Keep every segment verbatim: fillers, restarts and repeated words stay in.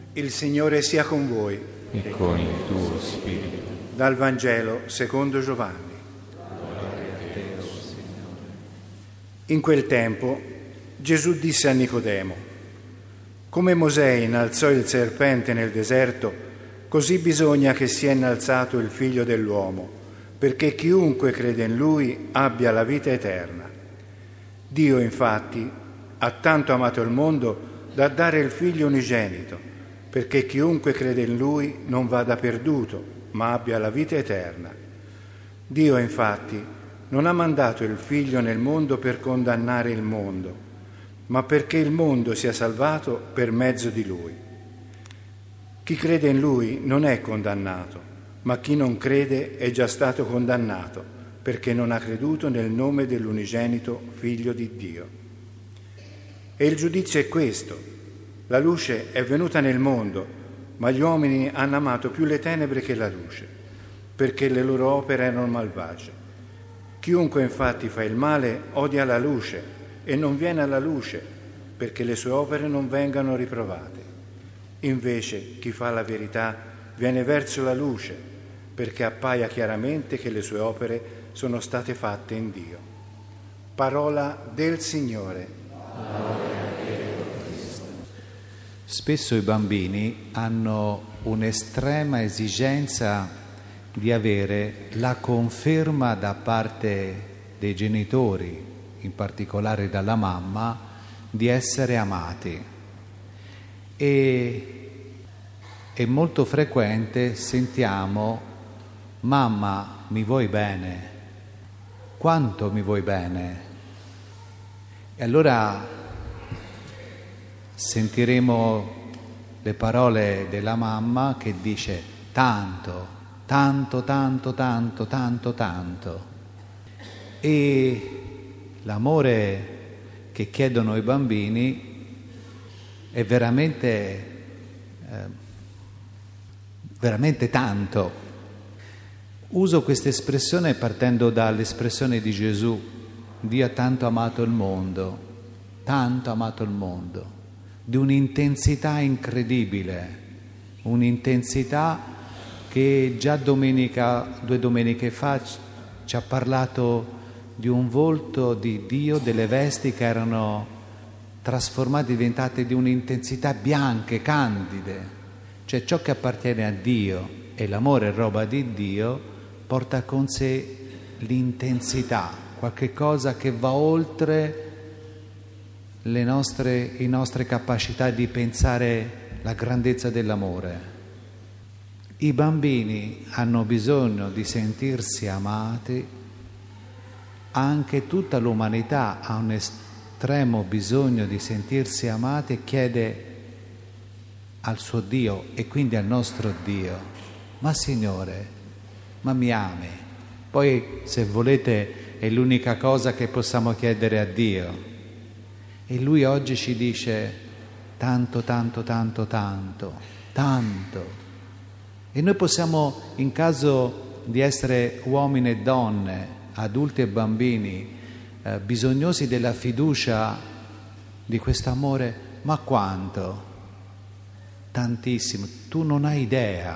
Il Signore sia con voi. E con il tuo spirito. Dal Vangelo secondo Giovanni. In quel tempo Gesù disse a Nicodemo: come Mosè innalzò il serpente nel deserto, così bisogna che sia innalzato il Figlio dell'uomo, perché chiunque crede in Lui abbia la vita eterna. Dio, infatti, ha tanto amato il mondo da dare il Figlio unigenito, perché chiunque crede in Lui non vada perduto, ma abbia la vita eterna. Dio, infatti, non ha mandato il Figlio nel mondo per condannare il mondo, ma perché il mondo sia salvato per mezzo di Lui. Chi crede in Lui non è condannato, ma chi non crede è già stato condannato, perché non ha creduto nel nome dell'unigenito Figlio di Dio. E il giudizio è questo: la luce è venuta nel mondo, ma gli uomini hanno amato più le tenebre che la luce, perché le loro opere erano malvagie. Chiunque infatti fa il male odia la luce e non viene alla luce, perché le sue opere non vengano riprovate. Invece chi fa la verità viene verso la luce, perché appaia chiaramente che le sue opere sono state fatte in Dio. Parola del Signore. Spesso i bambini hanno un'estrema esigenza di avere la conferma da parte dei genitori, in particolare dalla mamma, di essere amati. E è molto frequente sentiamo: mamma, mi vuoi bene? Quanto mi vuoi bene? E allora sentiremo le parole della mamma che dice: tanto, tanto, tanto, tanto, tanto, tanto. E l'amore che chiedono i bambini è veramente, eh, veramente tanto. Uso questa espressione partendo dall'espressione di Gesù: Dio ha tanto amato il mondo, tanto amato il mondo, di un'intensità incredibile, un'intensità che già domenica, due domeniche fa ci ha parlato di un volto di Dio, delle vesti che erano trasformate, diventate di un'intensità bianche, candide. Cioè ciò che appartiene a Dio, e l'amore è roba di Dio, porta con sé l'intensità, qualche cosa che va oltre le nostre, le nostre capacità di pensare la grandezza dell'amore. I bambini hanno bisogno di sentirsi amati. Anche tutta l'umanità ha un estremo bisogno di sentirsi amati e chiede al suo Dio e quindi al nostro Dio: ma Signore, ma mi ami? Poi, se volete, è l'unica cosa che possiamo chiedere a Dio. E Lui oggi ci dice: tanto, tanto, tanto, tanto, tanto. E noi possiamo, in caso di essere uomini e donne, adulti e bambini, eh, bisognosi della fiducia di questo amore, ma quanto? Tantissimo. Tu non hai idea,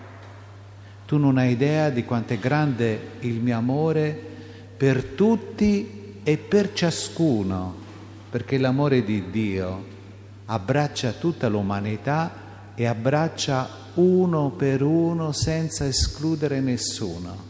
tu non hai idea di quanto è grande il mio amore per tutti e per ciascuno, perché l'amore di Dio abbraccia tutta l'umanità e abbraccia uno per uno senza escludere nessuno.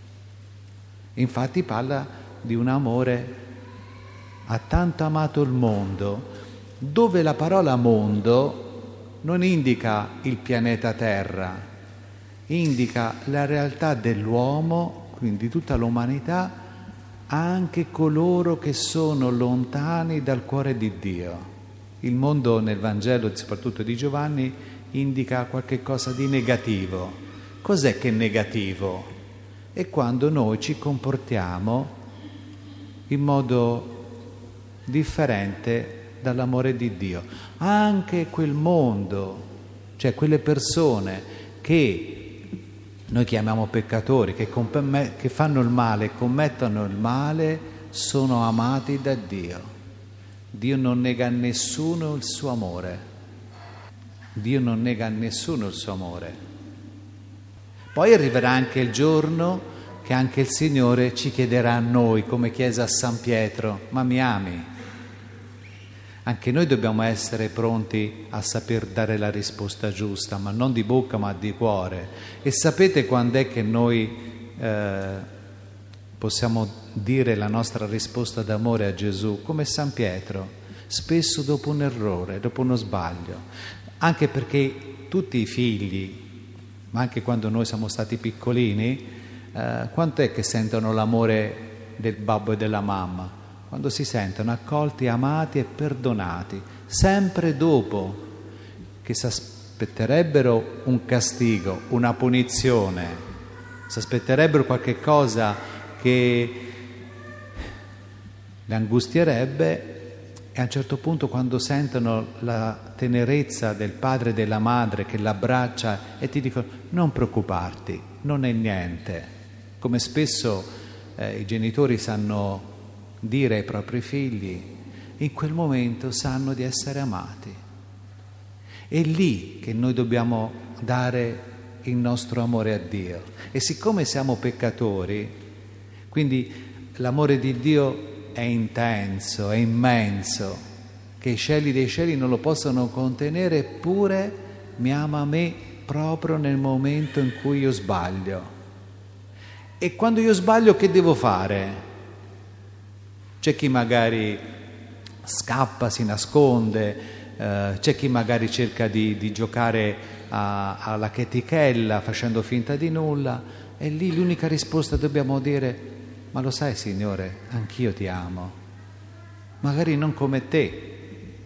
Infatti parla di un amore: ha tanto amato il mondo, dove la parola mondo non indica il pianeta Terra, indica la realtà dell'uomo, quindi tutta l'umanità, anche coloro che sono lontani dal cuore di Dio. Il mondo nel Vangelo, soprattutto di Giovanni, indica qualche cosa di negativo. Cos'è che è negativo? È quando noi ci comportiamo in modo differente dall'amore di Dio. Anche quel mondo, cioè quelle persone che noi chiamiamo peccatori, che, comp- che fanno il male, commettono il male, sono amati da Dio. Dio non nega a nessuno il suo amore. Dio non nega a nessuno il suo amore. Poi arriverà anche il giorno che anche il Signore ci chiederà a noi, come Chiesa a San Pietro: ma mi ami? Anche noi dobbiamo essere pronti a saper dare la risposta giusta, ma non di bocca ma di cuore. E sapete quando è che noi eh, possiamo dire la nostra risposta d'amore a Gesù? Come San Pietro, spesso dopo un errore, dopo uno sbaglio. Anche perché tutti i figli, ma anche quando noi siamo stati piccolini, eh, quanto è che sentono l'amore del babbo e della mamma? Quando si sentono accolti, amati e perdonati, sempre dopo che si aspetterebbero un castigo, una punizione, si aspetterebbero qualche cosa che li angustierebbe, e a un certo punto, quando sentono la tenerezza del padre e della madre che l'abbraccia e ti dicono: non preoccuparti, non è niente, come spesso eh, i genitori sanno dire ai propri figli, in quel momento sanno di essere amati. È lì che noi dobbiamo dare il nostro amore a Dio. E siccome siamo peccatori, quindi l'amore di Dio è intenso, è immenso, che i cieli dei cieli non lo possono contenere, eppure mi ama me proprio nel momento in cui io sbaglio. E quando io sbaglio, che devo fare? C'è chi magari scappa, si nasconde, eh, c'è chi magari cerca di, di giocare a, alla chetichella facendo finta di nulla, e lì l'unica risposta dobbiamo dire: ma lo sai, Signore, anch'io ti amo, magari non come te,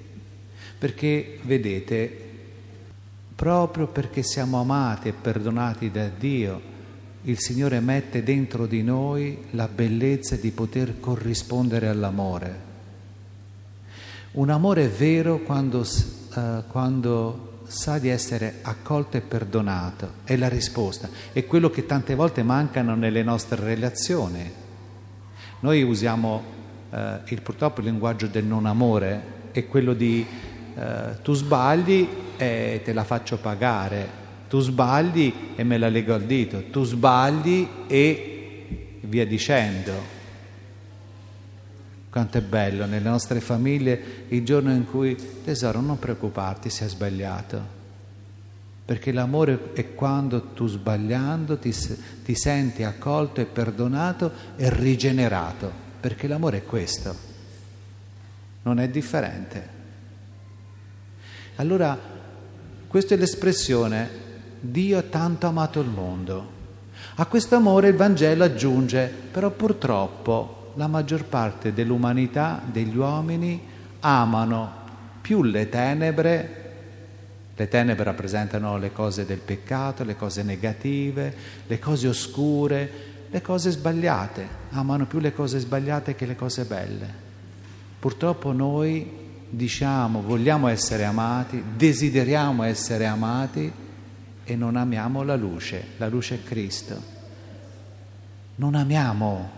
perché vedete, proprio perché siamo amati e perdonati da Dio, il Signore mette dentro di noi la bellezza di poter corrispondere all'amore. Un amore vero quando, uh, quando sa di essere accolto e perdonato, è la risposta, è quello che tante volte mancano nelle nostre relazioni. Noi usiamo uh, il, purtroppo il linguaggio del non amore, è quello di uh, tu sbagli e te la faccio pagare. Tu sbagli e me la lego al dito, tu sbagli e via dicendo. Quanto è bello nelle nostre famiglie il giorno in cui: tesoro, non preoccuparti se hai sbagliato, perché l'amore è quando tu, sbagliando, ti, ti senti accolto e perdonato e rigenerato, perché l'amore è questo, non è differente. Allora, questa è l'espressione: Dio ha tanto amato il mondo. A questo amore il Vangelo aggiunge: però purtroppo la maggior parte dell'umanità, degli uomini, amano più le tenebre. Le tenebre rappresentano le cose del peccato, le cose negative, le cose oscure, le cose sbagliate. Amano più le cose sbagliate che le cose belle. Purtroppo noi diciamo: vogliamo essere amati, desideriamo essere amati, e non amiamo la luce. La luce è Cristo. Non amiamo.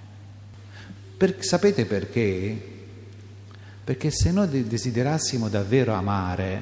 Per, sapete perché? Perché se noi desiderassimo davvero amare,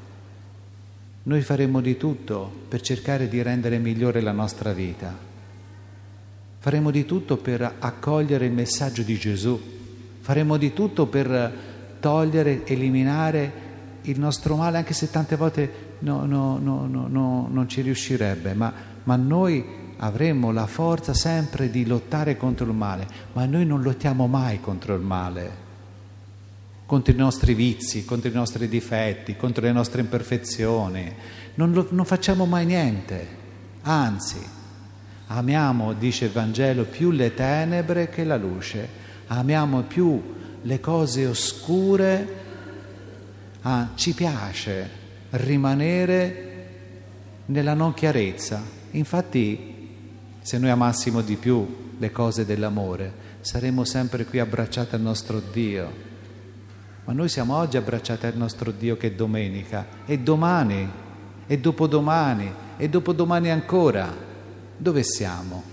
noi faremmo di tutto per cercare di rendere migliore la nostra vita. Faremo di tutto per accogliere il messaggio di Gesù. Faremo di tutto per togliere, eliminare il nostro male, anche se tante volte No, no, no, no, no, non ci riuscirebbe, ma, ma noi avremmo la forza sempre di lottare contro il male, ma noi non lottiamo mai contro il male, contro i nostri vizi, contro i nostri difetti, contro le nostre imperfezioni, non, lo, non facciamo mai niente, anzi, amiamo, dice il Vangelo, più le tenebre che la luce, amiamo più le cose oscure, ah, ci piace rimanere nella non chiarezza. Infatti, se noi amassimo di più le cose dell'amore, saremmo sempre qui abbracciati al nostro Dio. Ma noi siamo oggi abbracciati al nostro Dio che è domenica, e domani, e dopodomani, e dopodomani ancora. Dove siamo?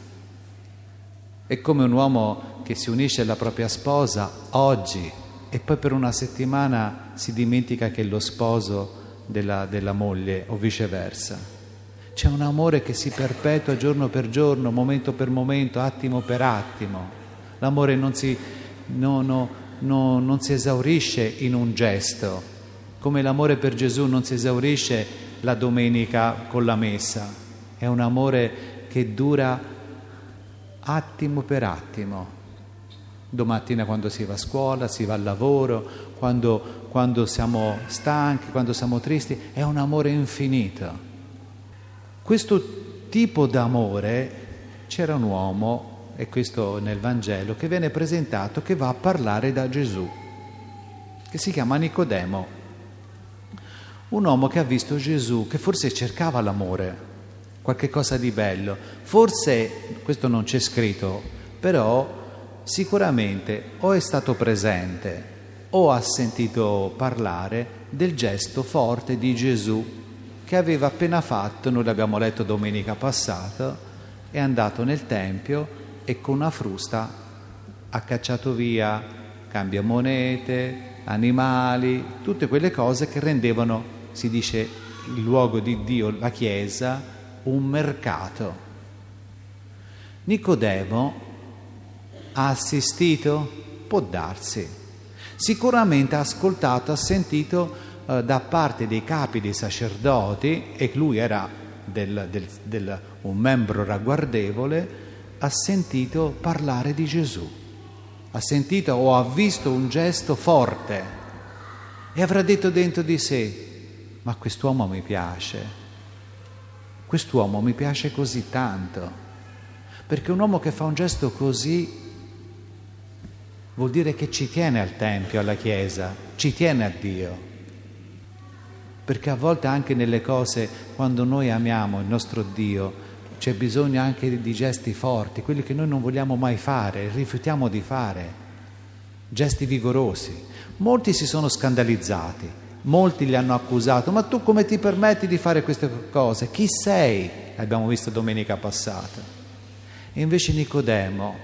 È come un uomo che si unisce alla propria sposa oggi e poi per una settimana si dimentica che lo sposo della, della moglie o viceversa. C'è un amore che si perpetua giorno per giorno, momento per momento, attimo per attimo. L'amore non si, no, no, no, non si esaurisce in un gesto, come l'amore per Gesù non si esaurisce la domenica con la messa. È un amore che dura attimo per attimo. Domattina quando si va a scuola, si va al lavoro, quando, quando siamo stanchi, quando siamo tristi, è un amore infinito. Questo tipo d'amore, c'era un uomo, e questo nel Vangelo, che viene presentato, che va a parlare da Gesù, che si chiama Nicodemo. Un uomo che ha visto Gesù, che forse cercava l'amore, qualche cosa di bello. Forse, questo non c'è scritto, però sicuramente o è stato presente o ha sentito parlare del gesto forte di Gesù che aveva appena fatto, noi l'abbiamo letto domenica passata, è andato nel Tempio e con una frusta ha cacciato via cambiamonete, animali, tutte quelle cose che rendevano, si dice, il luogo di Dio, la Chiesa, un mercato. Nicodemo ha assistito? Può darsi. Sicuramente ha ascoltato, ha sentito eh, da parte dei capi dei sacerdoti, e lui era del, del, del, un membro ragguardevole, ha sentito parlare di Gesù. Ha sentito o ha visto un gesto forte e avrà detto dentro di sé: ma quest'uomo mi piace, quest'uomo mi piace così tanto, perché un uomo che fa un gesto così vuol dire che ci tiene al Tempio, alla Chiesa, ci tiene a Dio. Perché a volte anche nelle cose, quando noi amiamo il nostro Dio, c'è bisogno anche di gesti forti, quelli che noi non vogliamo mai fare, rifiutiamo di fare, gesti vigorosi. Molti si sono scandalizzati, molti li hanno accusato: ma tu come ti permetti di fare queste cose? Chi sei? L'abbiamo visto domenica passata. E invece Nicodemo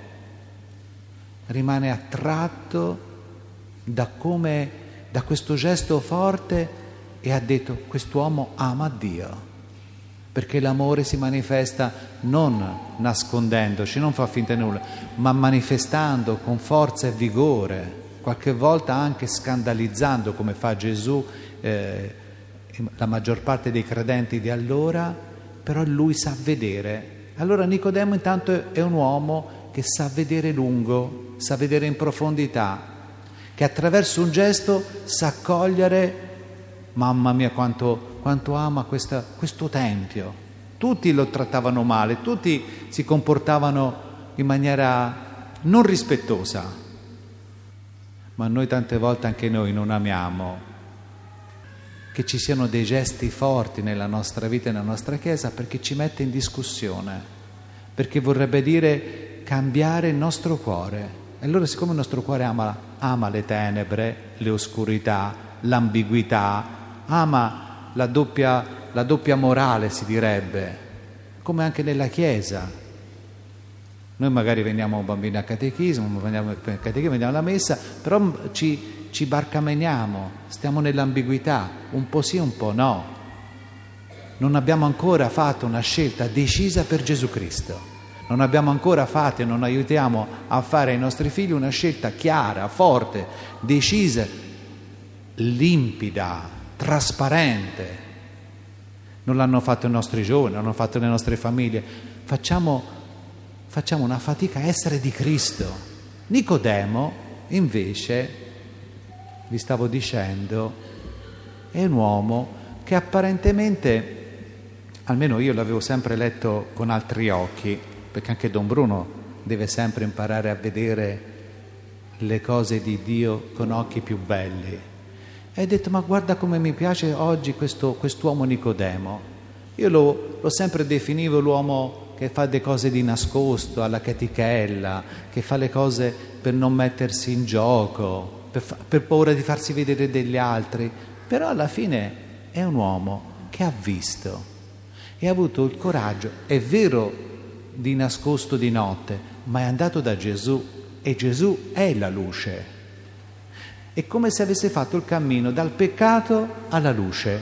rimane attratto da come, da questo gesto forte, e ha detto: quest'uomo ama Dio, perché l'amore si manifesta non nascondendoci, non fa finta di nulla, ma manifestando con forza e vigore, qualche volta anche scandalizzando, come fa Gesù, eh, la maggior parte dei credenti di allora, però lui sa vedere. Allora Nicodemo intanto è un uomo che sa vedere lungo, sa vedere in profondità, che attraverso un gesto sa cogliere: mamma mia quanto, quanto ama questa, questo Tempio. Tutti lo trattavano male, tutti si comportavano in maniera non rispettosa, ma noi tante volte, anche noi, non amiamo che ci siano dei gesti forti nella nostra vita e nella nostra Chiesa, perché ci mette in discussione, perché vorrebbe dire cambiare il nostro cuore. E allora, siccome il nostro cuore ama, ama le tenebre, le oscurità, l'ambiguità, ama la doppia, la doppia morale, si direbbe, come anche nella Chiesa. Noi magari veniamo bambini a catechismo, veniamo, catechismo, veniamo alla messa, però ci, ci barcameniamo, stiamo nell'ambiguità, un po' sì, un po' no. Non abbiamo ancora fatto una scelta decisa per Gesù Cristo. Non abbiamo ancora fatto e non aiutiamo a fare ai nostri figli una scelta chiara, forte, decisa, limpida, trasparente. Non l'hanno fatto i nostri giovani, non l'hanno fatto le nostre famiglie. Facciamo, facciamo una fatica a essere di Cristo. Nicodemo, invece, vi stavo dicendo, è un uomo che apparentemente, almeno io l'avevo sempre letto con altri occhi, perché anche Don Bruno deve sempre imparare a vedere le cose di Dio con occhi più belli. E hai detto: ma guarda come mi piace oggi questo, quest'uomo Nicodemo. Io lo, lo sempre definivo l'uomo che fa le cose di nascosto, alla chetichella, che fa le cose per non mettersi in gioco, per, fa, per paura di farsi vedere degli altri. Però alla fine è un uomo che ha visto e ha avuto il coraggio, è vero, di nascosto di notte, ma è andato da Gesù, e Gesù è la luce. È come se avesse fatto il cammino dal peccato alla luce,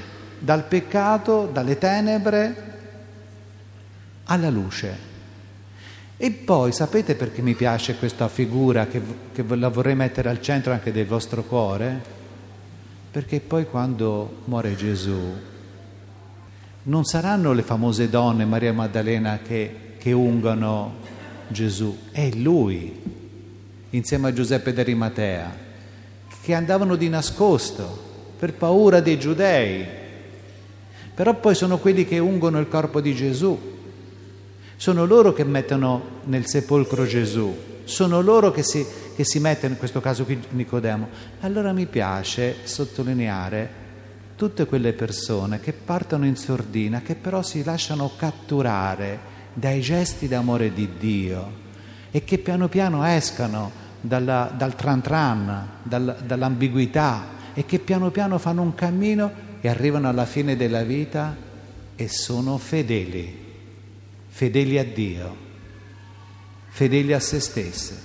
dal peccato, dalle tenebre alla luce. E poi sapete perché mi piace questa figura che, che la vorrei mettere al centro anche del vostro cuore? Perché poi quando muore Gesù non saranno le famose donne, Maria Maddalena, che, che ungono Gesù, è Lui, insieme a Giuseppe d'Arimatea, che andavano di nascosto per paura dei giudei, però poi sono quelli che ungono il corpo di Gesù. Sono loro che mettono nel sepolcro Gesù, sono loro che si, che si mettono, in questo caso qui Nicodemo. Allora mi piace sottolineare tutte quelle persone che partono in sordina, che però si lasciano catturare dai gesti d'amore di Dio e che piano piano escano dalla, dal tran tran, dal, dall'ambiguità, e che piano piano fanno un cammino e arrivano alla fine della vita e sono fedeli. Fedeli a Dio, fedeli a se stesse.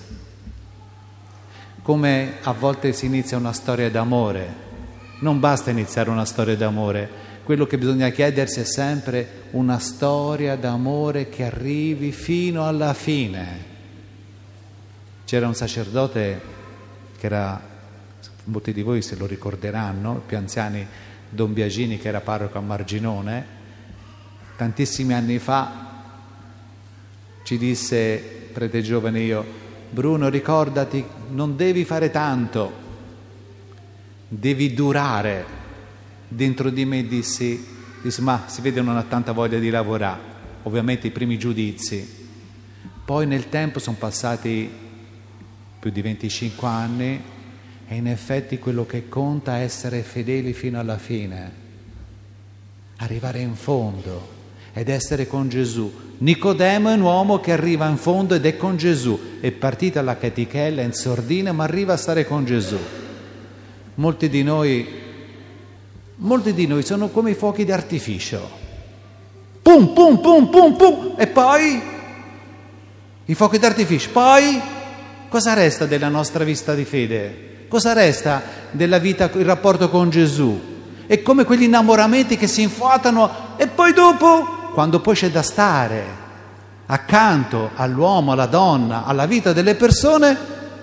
Come a volte si inizia una storia d'amore, non basta iniziare una storia d'amore, quello che bisogna chiedersi è sempre una storia d'amore che arrivi fino alla fine. C'era un sacerdote che era, molti di voi se lo ricorderanno, i più anziani, Don Biagini, che era parroco a Marginone, tantissimi anni fa ci disse, prete giovane io, Bruno, ricordati, non devi fare tanto, devi durare. Dentro di me dissi, dissi ma si vede non ha tanta voglia di lavorare, ovviamente i primi giudizi. Poi nel tempo sono passati più di venticinque anni e in effetti quello che conta è essere fedeli fino alla fine, arrivare in fondo ed essere con Gesù. Nicodemo è un uomo che arriva in fondo ed è con Gesù, è partita la chetichella in sordina ma arriva a stare con Gesù. Molti di noi, molti di noi sono come i fuochi d'artificio, pum pum pum pum pum, e poi i fuochi d'artificio, poi cosa resta della nostra vita di fede? Cosa resta della vita, il rapporto con Gesù? È come quegli innamoramenti che si infuatano e poi dopo, quando poi c'è da stare accanto all'uomo, alla donna, alla vita delle persone,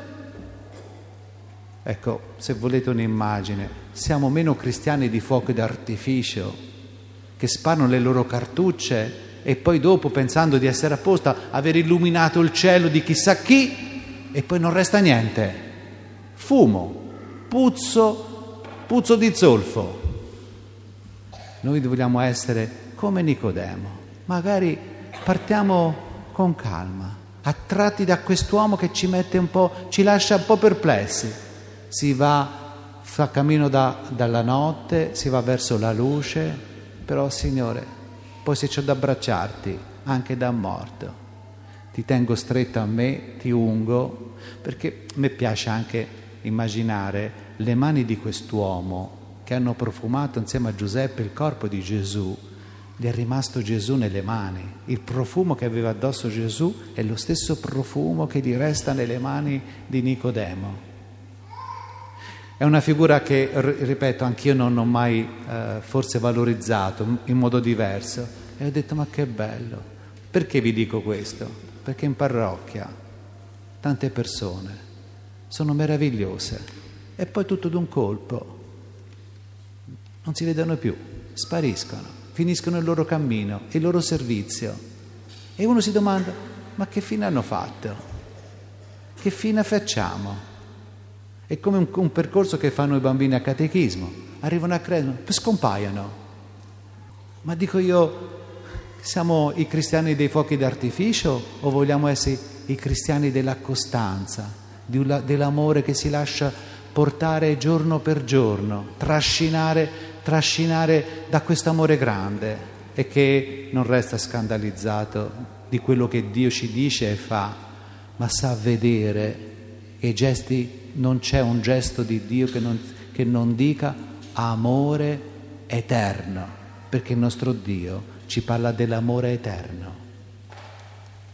ecco, se volete un'immagine, siamo meno cristiani di fuochi d'artificio che sparano le loro cartucce e poi dopo, pensando di essere a posto, aver illuminato il cielo di chissà chi, e poi non resta niente, fumo, puzzo, puzzo di zolfo. Noi vogliamo essere come Nicodemo, magari partiamo con calma, attratti da quest'uomo che ci mette un po', ci lascia un po' perplessi. Si va, fa cammino da, dalla notte, si va verso la luce, però Signore, poi se c'ho da abbracciarti, anche da morto, ti tengo stretto a me, ti ungo, perché a me piace anche immaginare le mani di quest'uomo che hanno profumato insieme a Giuseppe il corpo di Gesù. Gli è rimasto Gesù nelle mani, il profumo che aveva addosso Gesù è lo stesso profumo che gli resta nelle mani di Nicodemo. È una figura che, ripeto, anch'io non ho mai eh, forse valorizzato in modo diverso, e ho detto ma che bello. Perché vi dico questo? Perché in parrocchia tante persone sono meravigliose e poi tutto d'un colpo non si vedono più, spariscono, finiscono il loro cammino, il loro servizio, e uno si domanda ma che fine hanno fatto? Che fine facciamo? È come un, un percorso che fanno i bambini a catechismo, arrivano a crescere, poi scompaiono. Ma dico io, siamo i cristiani dei fuochi d'artificio o vogliamo essere i cristiani della costanza, di una, dell'amore che si lascia portare giorno per giorno, trascinare trascinare da questo amore grande e che non resta scandalizzato di quello che Dio ci dice e fa, ma sa vedere che i gesti, non c'è un gesto di Dio che non, che non dica amore eterno, perché il nostro Dio ci parla dell'amore eterno.